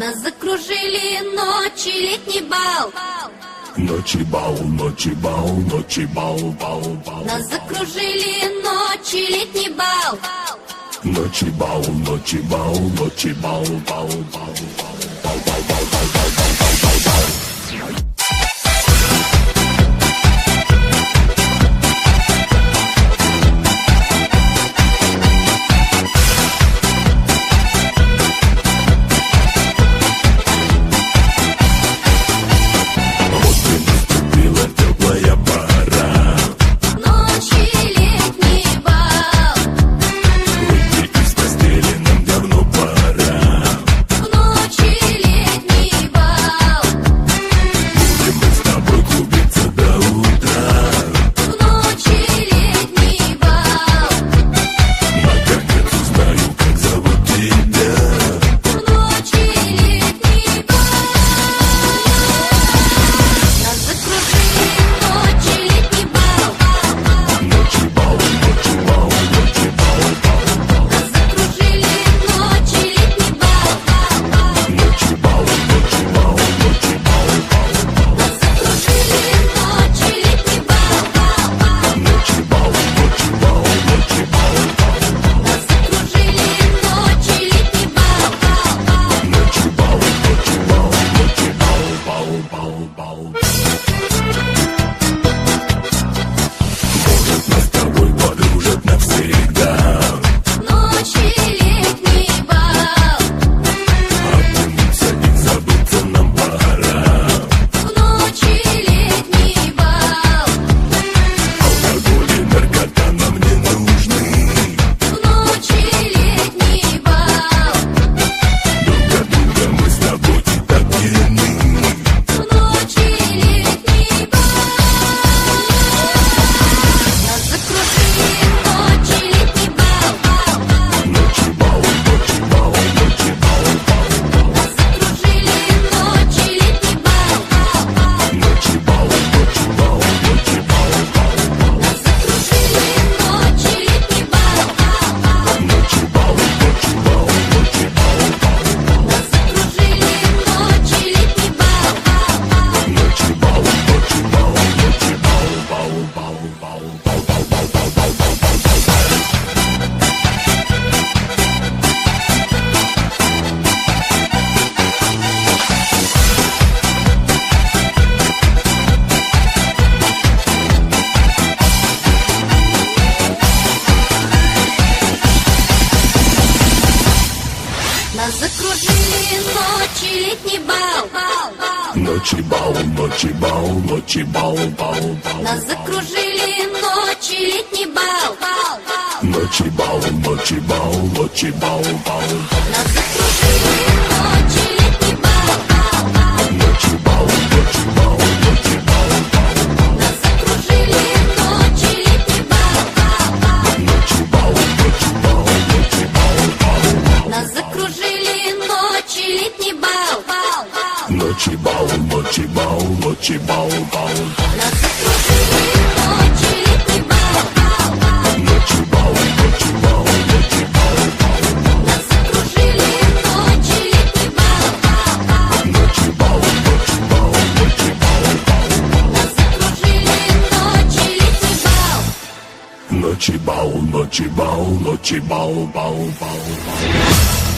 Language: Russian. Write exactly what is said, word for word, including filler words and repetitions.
Нас закружили ночи, летний бал. Ночи бал, ночи бал, ночи бал, бал, бал. Нас закружили ночи, летний бал. Ночи бал, ночи бал, ночи бал, бал, бал, бал, бал, бал, бал, бал, бал, бал, бал, бал. Нас закружили ночи, летний бал. Ночи бал, ночи бал, ночи бал, бал, бал. Нас закружили ночи, летний бал. Ночи бал, ночи бал, ночи бал, бал. Нас закружили ночи, летний бал. Ночи бал, ночи бал, ночи бал, бал. Нас закружили ночи, летний бал. Ночи бал, ночи бал, ночи бал, бал. Нас закружили ночи, летний бал. Ночи бал, ночи бал, ночи бал, бал. Нас закружили ночи, летний бал. Ночи бал, ночи бал, ночи бал, бал. Нас закружили ночи, летний бал. Ночи бал, ночи бал, ночи бал, бал. Нас закружили ночи, летний бал. Ночи бал, ночи бал, ночи бал, бал, бал, бал.